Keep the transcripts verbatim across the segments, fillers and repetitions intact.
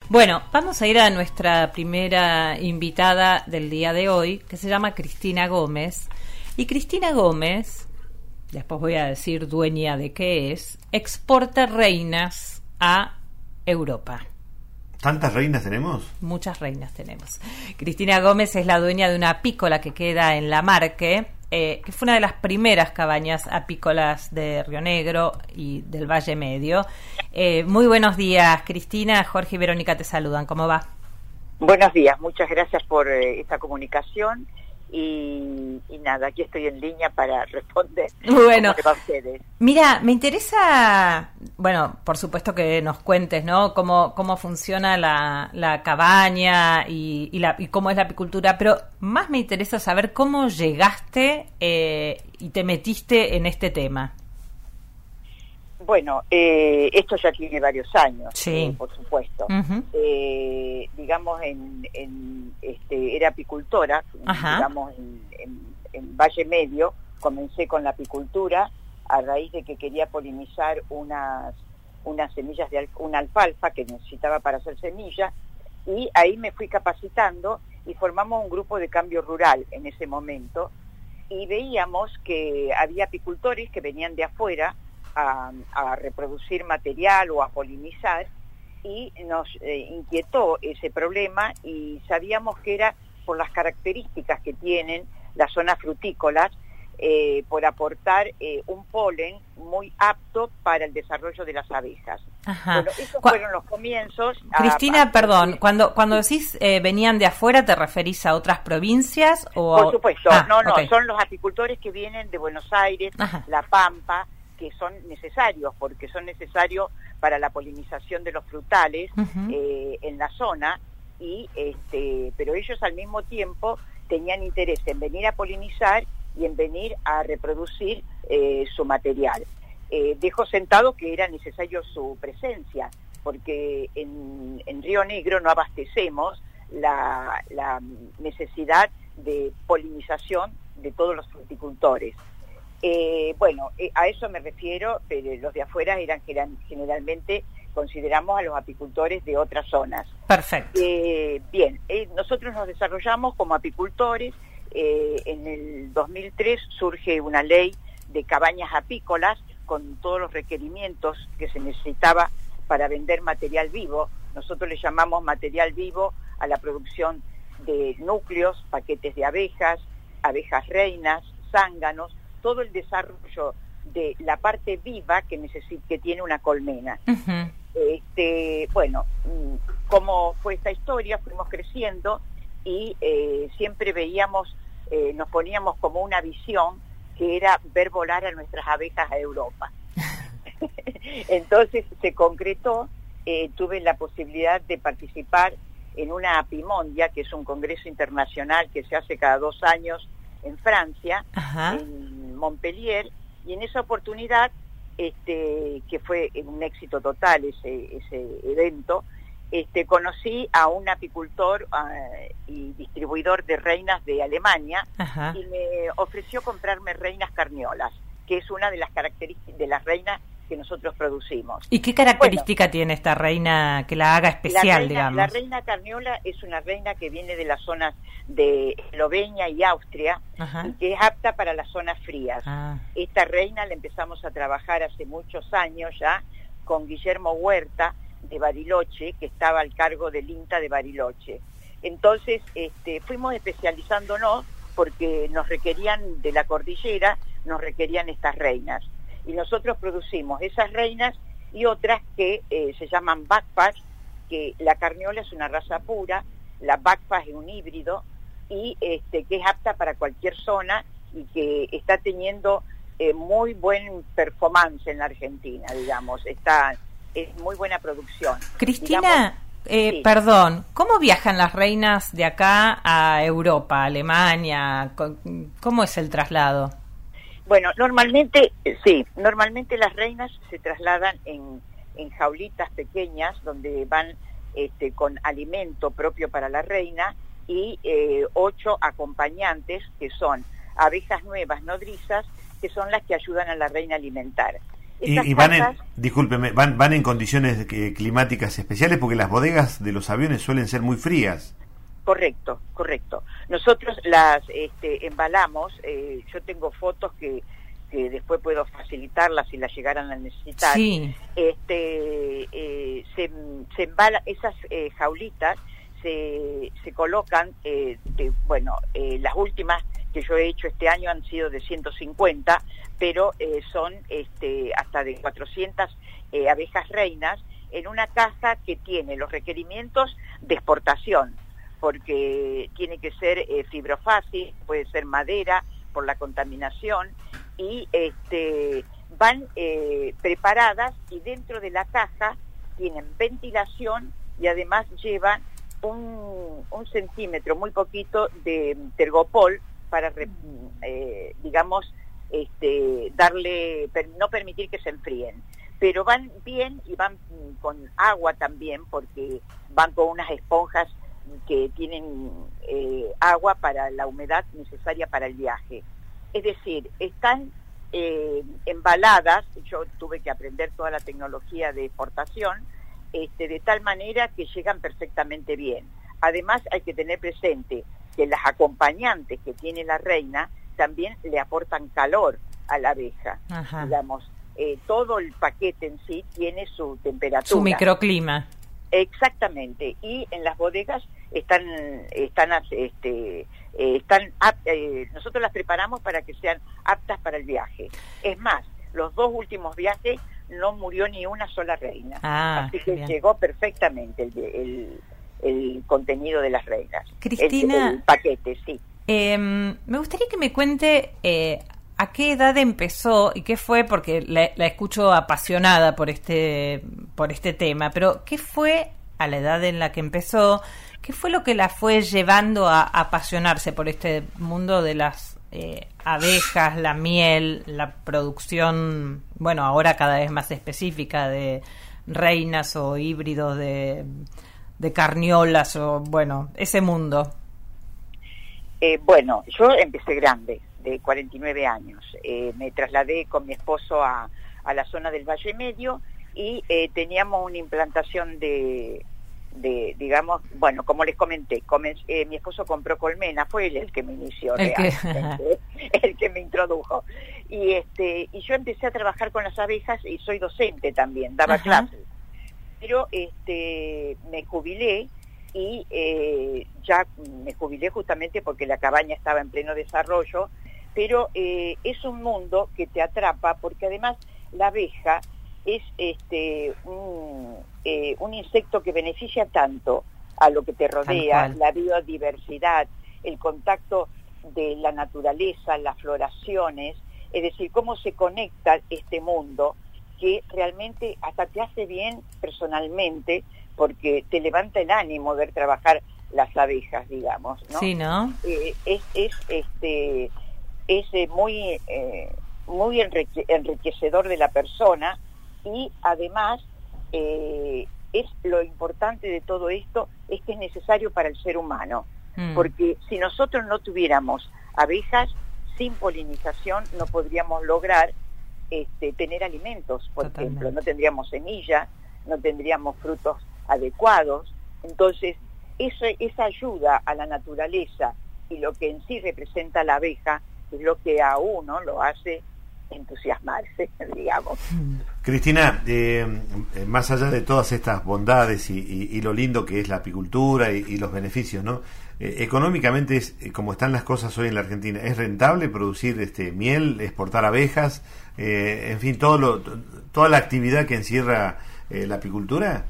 Bueno, vamos a ir a nuestra primera invitada del día de hoy, que se llama Cristina Gómez. Y Cristina Gómez, después voy a decir dueña de qué es, exporta reinas a Europa. ¿Tantas reinas tenemos? Muchas reinas tenemos. Cristina Gómez es la dueña de una apícola que queda en La Marque, eh, que fue una de las primeras cabañas apícolas de Río Negro y del Valle Medio. Eh, muy buenos días, Cristina. Jorge y Verónica te saludan. ¿Cómo va? Buenos días, muchas gracias por eh, esta comunicación y, y nada, aquí estoy en línea para responder. Bueno, ¿Cómo le va a ustedes? Mira, me interesa, bueno, por supuesto que nos cuentes, ¿no? Cómo, cómo funciona la, la cabaña y, y, la, y cómo es la apicultura, pero más me interesa saber cómo llegaste eh, y te metiste en este tema. Bueno, eh, esto ya tiene varios años, sí. eh, por supuesto. Uh-huh. Eh, digamos, en, en este, era apicultora, Ajá. digamos, en, en, en Valle Medio. Comencé con la apicultura a raíz de que quería polinizar unas, unas semillas de al, una alfalfa que necesitaba para hacer semillas, y ahí me fui capacitando y formamos un grupo de cambio rural en ese momento, y veíamos que había apicultores que venían de afuera A, a reproducir material o a polinizar, y nos eh, inquietó ese problema, y sabíamos que era por las características que tienen las zonas frutícolas, eh, por aportar eh, un polen muy apto para el desarrollo de las abejas. Ajá. Bueno, esos Cu- fueron los comienzos. Cristina, a, a, perdón, cuando cuando decís eh, venían de afuera, ¿te referís a otras provincias? O Por a... supuesto, ah, no, no, okay. Son los apicultores que vienen de Buenos Aires, Ajá. La Pampa, que son necesarios, porque son necesarios para la polinización de los frutales Uh-huh. eh, en la zona, y este, pero ellos al mismo tiempo tenían interés en venir a polinizar y en venir a reproducir eh, su material. Eh, dejo sentado que era necesario su presencia, porque en, en Río Negro no abastecemos la, la necesidad de polinización de todos los fruticultores. Eh, bueno, eh, a eso me refiero, pero los de afuera eran, eran generalmente, consideramos a los apicultores de otras zonas. Perfecto. Eh, bien, eh, nosotros nos desarrollamos como apicultores. Eh, en el dos mil tres surge una ley de cabañas apícolas con todos los requerimientos que se necesitaba para vender material vivo. Nosotros le llamamos material vivo a la producción de núcleos, paquetes de abejas, abejas reinas, zánganos, todo el desarrollo de la parte viva que necesita, que tiene una colmena. Uh-huh. Este, bueno, ¿cómo fue esta historia? Fuimos creciendo y eh, siempre veíamos, eh, nos poníamos como una visión que era ver volar a nuestras abejas a Europa. Entonces se concretó, eh, tuve la posibilidad de participar en una apimondia, que es un congreso internacional que se hace cada dos años en Francia, Ajá. en Montpellier, y en esa oportunidad, este, que fue un éxito total ese, ese evento, este, conocí a un apicultor uh, y distribuidor de reinas de Alemania. Ajá. Y me ofreció comprarme reinas carniolas, que es una de las características de las reinas que nosotros producimos. ¿Y qué característica bueno, tiene esta reina que la haga especial, la reina, digamos? La reina carniola es una reina que viene de las zonas de Eslovenia y Austria, Ajá. y que es apta para las zonas frías. Ah. Esta reina la empezamos a trabajar hace muchos años ya con Guillermo Huerta de Bariloche, que estaba al cargo del INTA de Bariloche. Entonces este, fuimos especializándonos porque nos requerían de la cordillera, nos requerían estas reinas. Y nosotros producimos esas reinas y otras que eh, se llaman backpack, que la carniola es una raza pura, la backpack es un híbrido, y este, que es apta para cualquier zona y que está teniendo eh, muy buen performance en la Argentina, digamos, está es muy buena producción. Cristina, digamos, eh, sí. perdón, ¿cómo viajan las reinas de acá a Europa, Alemania? ¿Cómo es el traslado? Bueno, normalmente, sí, normalmente las reinas se trasladan en, en jaulitas pequeñas donde van este, con alimento propio para la reina y eh, ocho acompañantes que son abejas nuevas nodrizas, que son las que ayudan a la reina a alimentar. Y, y van en, discúlpeme, van, van en condiciones eh, climáticas especiales porque las bodegas de los aviones suelen ser muy frías. Correcto, correcto. Nosotros las este, embalamos, eh, yo tengo fotos que, que después puedo facilitarlas si las llegaran a necesitar. Sí. Este, eh, se, se embala, esas eh, jaulitas se, se colocan, eh, de, bueno, eh, las últimas que yo he hecho este año han sido de ciento cincuenta, pero eh, son este, hasta de cuatrocientas eh, abejas reinas en una caja que tiene los requerimientos de exportación, porque tiene que ser eh, fibrofácil, puede ser madera por la contaminación, y este, van eh, preparadas y dentro de la caja tienen ventilación y además llevan un, un centímetro, muy poquito, de tergopol para, eh, digamos, este, darle, per, no permitir que se enfríen. Pero van bien y van con agua también, porque van con unas esponjas que tienen eh, agua para la humedad necesaria para el viaje. Es decir, están eh, embaladas, yo tuve que aprender toda la tecnología de exportación, este, de tal manera que llegan perfectamente bien. Además hay que tener presente que las acompañantes que tiene la reina también le aportan calor a la abeja. Ajá. Digamos, eh, todo el paquete en sí tiene su temperatura. Su microclima. Exactamente, y en las bodegas están, están, este, eh, están eh, nosotros las preparamos para que sean aptas para el viaje. Es más, los dos últimos viajes no murió ni una sola reina, ah, así que bien. Llegó perfectamente el, el, el contenido de las reinas. Cristina, el, el paquete, sí. Eh, me gustaría que me cuente eh, a qué edad empezó y qué fue, porque la, la escucho apasionada por este, por este tema, pero ¿qué fue a la edad en la que empezó? ¿Qué fue lo que la fue llevando a, a apasionarse por este mundo de las eh, abejas, la miel, la producción, bueno, ahora cada vez más específica de reinas o híbridos de, de carniolas o, bueno, ese mundo? Eh, bueno, yo empecé grande, de cuarenta y nueve años. Eh, me trasladé con mi esposo a, a la zona del Valle Medio y eh, teníamos una implantación de, de, digamos, bueno, como les comenté, come, eh, mi esposo compró colmena, fue él el que me inició, el que, el que me introdujo. Y, este, y yo empecé a trabajar con las abejas y soy docente también, daba Ajá. clases. Pero este, me jubilé y eh, ya me jubilé justamente porque la cabaña estaba en pleno desarrollo, pero eh, es un mundo que te atrapa porque además la abeja es este un, eh, un insecto que beneficia tanto a lo que te rodea, la biodiversidad, el contacto de la naturaleza, las floraciones, es decir, cómo se conecta este mundo que realmente hasta te hace bien personalmente, porque te levanta el ánimo ver trabajar las abejas, digamos, ¿no? Sí, ¿no? Eh, es, es, este, es eh, muy, eh, muy enrique, enriquecedor de la persona y además eh, es lo importante de todo esto es que es necesario para el ser humano, mm. porque si nosotros no tuviéramos abejas, sin polinización no podríamos lograr este, tener alimentos, por Totalmente. ejemplo, no tendríamos semillas, no tendríamos frutos adecuados. Entonces eso, esa ayuda a la naturaleza y lo que en sí representa la abeja es lo que a uno lo hace entusiasmarse, digamos. Cristina, eh, más allá de todas estas bondades y, y, y lo lindo que es la apicultura y, y los beneficios, ¿no? Eh, económicamente, es, eh, como están las cosas hoy en la Argentina, ¿es rentable producir este miel, exportar abejas, eh, en fin, todo lo, toda la actividad que encierra eh, la apicultura?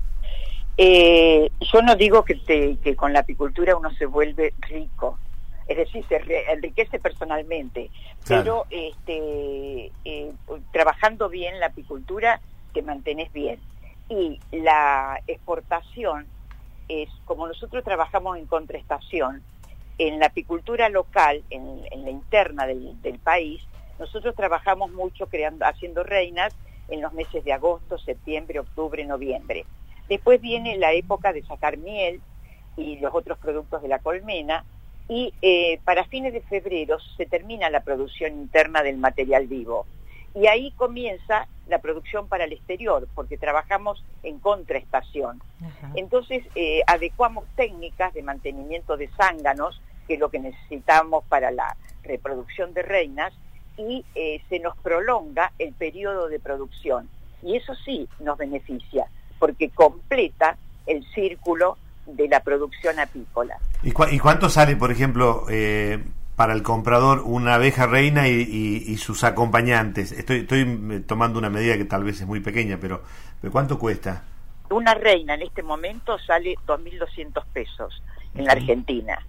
Eh, yo no digo que, te, que con la apicultura uno se vuelve rico, es decir, se re, enriquece personalmente, claro. pero este, eh, trabajando bien la apicultura te mantenés bien. Y la exportación es, como nosotros trabajamos en contraestación, en la apicultura local, en, en la interna del, del país, nosotros trabajamos mucho creando, haciendo reinas en los meses de agosto, septiembre, octubre, noviembre. Después viene la época de sacar miel y los otros productos de la colmena y eh, para fines de febrero se termina la producción interna del material vivo Y ahí comienza la producción para el exterior, porque trabajamos en contraestación. Ajá. Entonces, eh, adecuamos técnicas de mantenimiento de zánganos, que es lo que necesitamos para la reproducción de reinas, y eh, se nos prolonga el periodo de producción. Y eso sí nos beneficia, porque completa el círculo de la producción apícola. ¿Y, cu- y cuánto sale, por ejemplo, eh, para el comprador una abeja reina y, y, y sus acompañantes? Estoy, estoy tomando una medida que tal vez es muy pequeña, pero, pero ¿cuánto cuesta? Una reina en este momento sale dos mil doscientos pesos en la Argentina.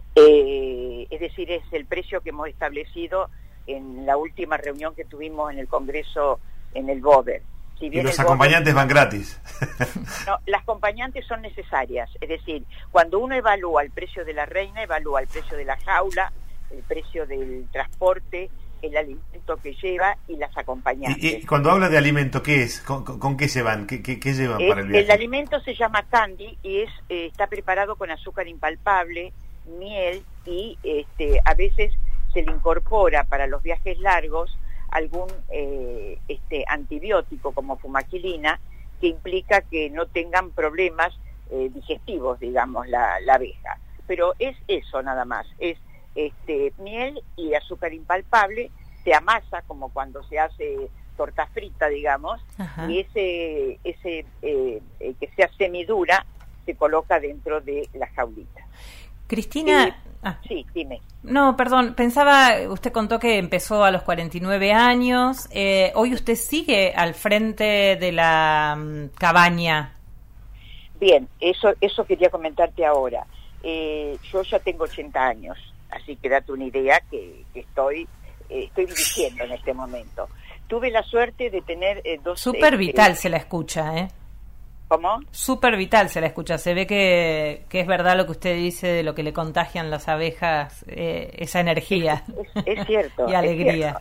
Eh, es decir, es el precio que hemos establecido en la última reunión que tuvimos en el Congreso en el Bober. Si bien y los el acompañantes Bober, van gratis. No, las acompañantes son necesarias. Es decir, cuando uno evalúa el precio de la reina, evalúa el precio de la jaula, el precio del transporte, el alimento que lleva y las acompañantes. Y, y cuando habla de alimento, ¿qué es? ¿Con, con, con qué se van? ¿Qué, qué, qué llevan es, para el viaje? El alimento se llama candy y es eh, está preparado con azúcar impalpable, miel y este a veces se le incorpora para los viajes largos algún eh, este antibiótico como fumaquilina, que implica que no tengan problemas eh, digestivos, digamos, la, la abeja. Pero es eso nada más, es este miel y azúcar impalpable, se amasa como cuando se hace torta frita, digamos. Ajá. Y ese ese eh, eh, que sea semidura se coloca dentro de la jaulita. Cristina... Eh, ah. Sí, dime. No, perdón, pensaba, usted contó que empezó a los cuarenta y nueve años, eh, hoy usted sigue al frente de la um, cabaña. Bien, eso eso quería comentarte ahora. Eh, yo ya tengo ochenta años, así que date una idea que, que estoy eh, estoy dirigiendo en este momento. Tuve la suerte de tener eh, dos... Súper vital eh, se la escucha, ¿eh? ¿Cómo? Súper vital se la escucha. Se ve que, que es verdad lo que usted dice de lo que le contagian las abejas, eh, esa energía. Es, es, es cierto. Y alegría.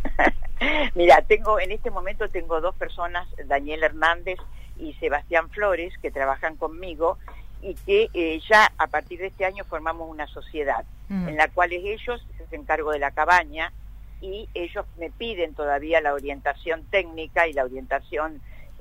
Mira, tengo en este momento tengo dos personas, Daniel Hernández y Sebastián Flores, que trabajan conmigo y que eh, ya a partir de este año formamos una sociedad mm. en la cual ellos se hacen cargo de la cabaña y ellos me piden todavía la orientación técnica y la orientación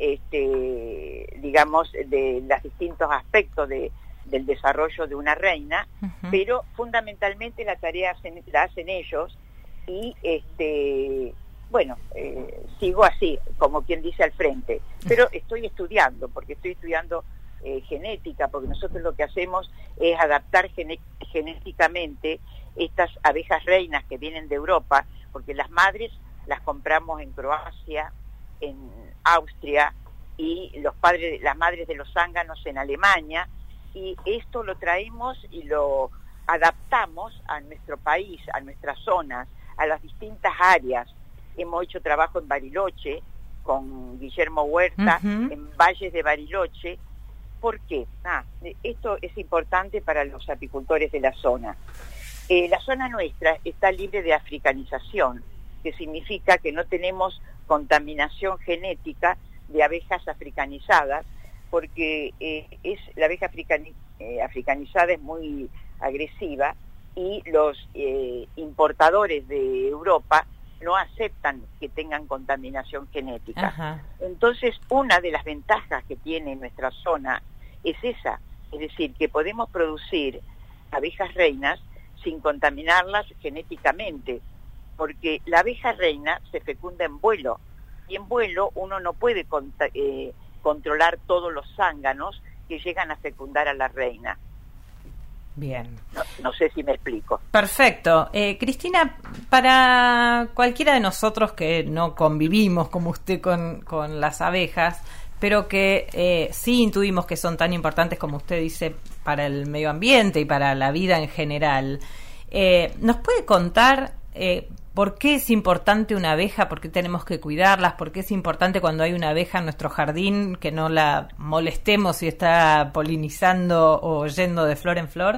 este digamos de los distintos aspectos de, del desarrollo de una reina, uh-huh. pero fundamentalmente la tarea hacen, la hacen ellos y este bueno eh, sigo así como quien dice al frente, pero estoy estudiando porque estoy estudiando eh, genética, porque nosotros lo que hacemos es adaptar gené- genéticamente estas abejas reinas que vienen de Europa, porque las madres las compramos en Croacia, en Austria, y los padres, las madres de los zánganos en Alemania, y esto lo traemos y lo adaptamos a nuestro país, a nuestras zonas, a las distintas áreas. Hemos hecho trabajo en Bariloche con Guillermo Huerta, uh-huh. en Valles de Bariloche. ¿Por qué? Ah, esto es importante para los apicultores de la zona. Eh, la zona nuestra está libre de africanización, que significa que no tenemos contaminación genética de abejas africanizadas, porque eh, es la abeja africani, eh, africanizada es muy agresiva y los eh, importadores de Europa no aceptan que tengan contaminación genética. Ajá. Entonces, una de las ventajas que tiene nuestra zona es esa, es decir, que podemos producir abejas reinas sin contaminarlas genéticamente, porque la abeja reina se fecunda en vuelo, y en vuelo uno no puede cont- eh, controlar todos los zánganos que llegan a fecundar a la reina. Bien. No, no sé si me explico. Perfecto. Eh, Cristina, para cualquiera de nosotros que no convivimos como usted con, con las abejas, pero que eh, sí intuimos que son tan importantes como usted dice para el medio ambiente y para la vida en general, eh, ¿nos puede contar eh, por qué es importante una abeja? ¿Por qué tenemos que cuidarlas? ¿Por qué es importante cuando hay una abeja en nuestro jardín que no la molestemos si está polinizando o yendo de flor en flor?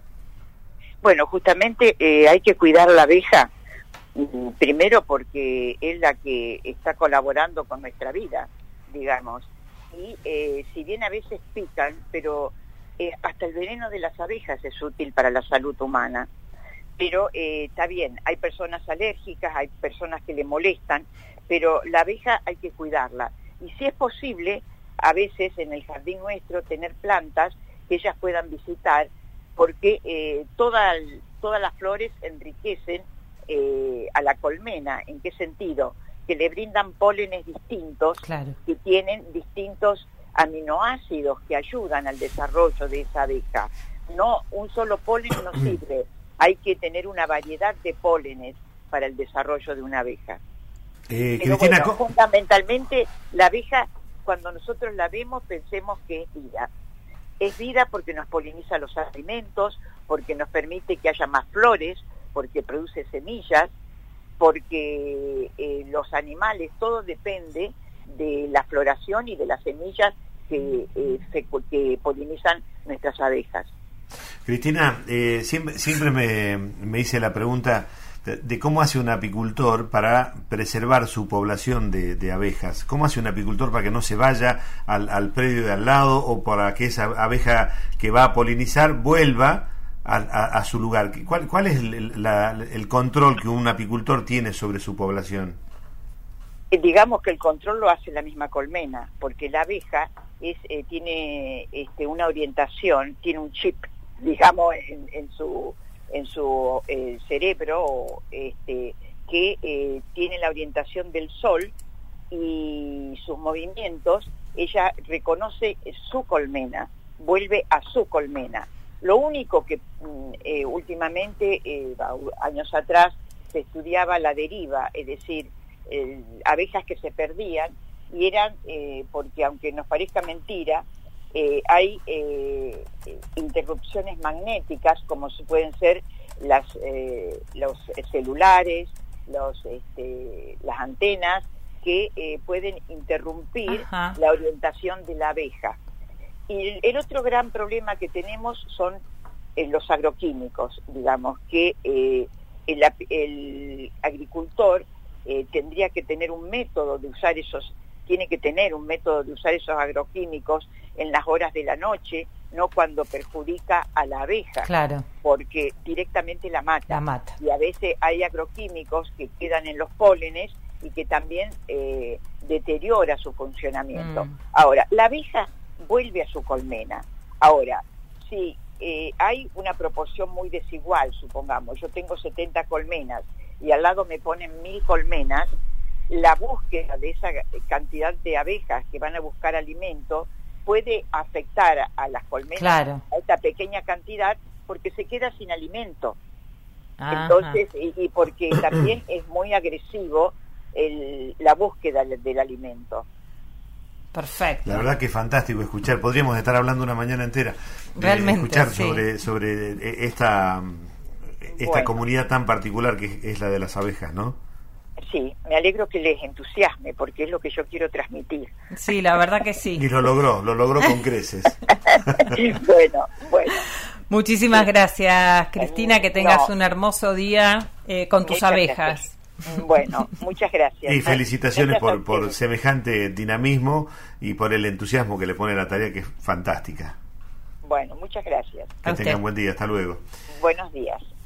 Bueno, justamente eh, hay que cuidar a la abeja, primero porque es la que está colaborando con nuestra vida, digamos, y eh, si bien a veces pican, pero eh, hasta el veneno de las abejas es útil para la salud humana. pero eh, está bien, hay personas alérgicas, hay personas que le molestan, pero la abeja hay que cuidarla. Y si es posible, a veces en el jardín nuestro, tener plantas que ellas puedan visitar, porque eh, toda, todas las flores enriquecen eh, a la colmena. ¿En qué sentido? Que le brindan pólenes distintos, claro, que tienen distintos aminoácidos que ayudan al desarrollo de esa abeja. No, un solo polen no sirve, hay que tener una variedad de pólenes para el desarrollo de una abeja. Eh, Pero Cristina, bueno, fundamentalmente la abeja, cuando nosotros la vemos, pensemos que es vida. Es vida porque nos poliniza los alimentos, porque nos permite que haya más flores, porque produce semillas, porque eh, los animales, todo depende de la floración y de las semillas que, eh, se, que polinizan nuestras abejas. Cristina, eh, siempre, siempre me, me hice la pregunta de, de cómo hace un apicultor para preservar su población de, de abejas. ¿Cómo hace un apicultor para que no se vaya al, al predio de al lado, o para que esa abeja que va a polinizar vuelva A, a, a su lugar? ¿Cuál, cuál es el, la, el control que un apicultor tiene sobre su población? Eh, digamos que el control lo hace la misma colmena, porque la abeja es eh, tiene este, una orientación, tiene un chip, digamos, en, en su en su eh, cerebro, este, que eh, tiene la orientación del sol y sus movimientos. Ella reconoce su colmena, vuelve a su colmena. Lo único que eh, últimamente, eh, años atrás, se estudiaba la deriva, es decir, eh, abejas que se perdían, y eran, eh, porque aunque nos parezca mentira, eh, hay eh, interrupciones magnéticas, como se pueden ser las, eh, los celulares, los, este, las antenas, que eh, pueden interrumpir Ajá. la orientación de la abeja. Y el otro gran problema que tenemos son eh, los agroquímicos, digamos, que eh, el, el agricultor eh, tendría que tener un método de usar esos, tiene que tener un método de usar esos agroquímicos en las horas de la noche, no cuando perjudica a la abeja, claro, porque directamente la mata. La mata. Y a veces hay agroquímicos que quedan en los pólenes y que también eh, deteriora su funcionamiento. Mm. Ahora, la abeja vuelve a su colmena. Ahora, si eh, hay una proporción muy desigual, supongamos, yo tengo setenta colmenas y al lado me ponen mil colmenas, la búsqueda de esa cantidad de abejas que van a buscar alimento puede afectar a, a las colmenas, claro, a esta pequeña cantidad, porque se queda sin alimento. Ajá. Entonces, y, y porque también es muy agresivo el, la búsqueda del, del alimento. Perfecto. La verdad que es fantástico escuchar. Podríamos estar hablando una mañana entera. Realmente, escuchar sí. sobre sobre esta esta bueno. comunidad tan particular que es la de las abejas, ¿no? Sí, me alegro que les entusiasme, porque es lo que yo quiero transmitir. Sí, la verdad que sí. Y lo logró, lo logró con creces. Bueno, bueno. Muchísimas gracias, Cristina, que tengas no. un hermoso día eh, con tus Muchas abejas. Gracias. Bueno, muchas gracias. Y felicitaciones por, por semejante dinamismo y por el entusiasmo que le pone a la tarea, que es fantástica. Bueno, muchas gracias. Que tengan buen día, hasta luego. Buenos días.